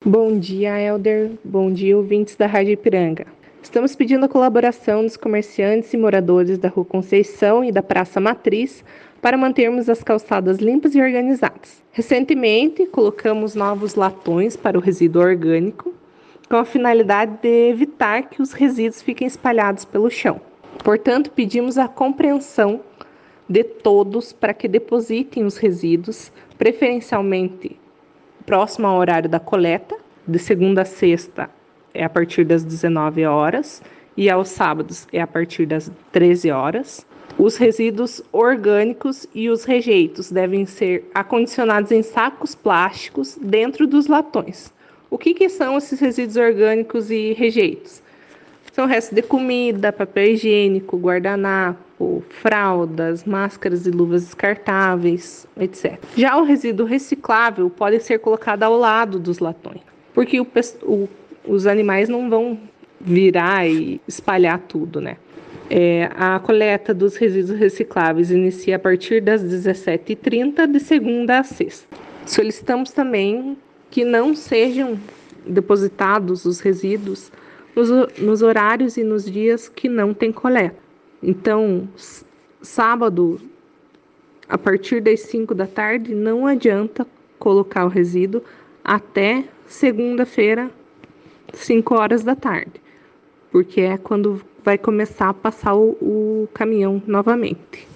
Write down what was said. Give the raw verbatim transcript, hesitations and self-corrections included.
Bom dia, Helder. Bom dia, ouvintes da Rádio Ipiranga. Estamos pedindo a colaboração dos comerciantes e moradores da Rua Conceição e da Praça Matriz para mantermos as calçadas limpas e organizadas. Recentemente, colocamos novos latões para o resíduo orgânico, com a finalidade de evitar que os resíduos fiquem espalhados pelo chão. Portanto, pedimos a compreensão de todos para que depositem os resíduos, preferencialmente próximo ao horário da coleta, de segunda a sexta é a partir das dezenove horas e aos sábados é a partir das treze horas. Os resíduos orgânicos e os rejeitos devem ser acondicionados em sacos plásticos dentro dos latões. O que, que são esses resíduos orgânicos e rejeitos? São restos de comida, papel higiênico, guardanapo, fraldas, máscaras e luvas descartáveis, etcétera. Já o resíduo reciclável pode ser colocado ao lado dos latões, porque o, o, os animais não vão virar e espalhar tudo, né? É, a coleta dos resíduos recicláveis inicia a partir das dezessete e trinta, de segunda a sexta. Solicitamos também que não sejam depositados os resíduos Nos, nos horários e nos dias que não tem coleta. Então, sábado, a partir das cinco da tarde, não adianta colocar o resíduo até segunda-feira, cinco horas da tarde, porque é quando vai começar a passar o, o caminhão novamente.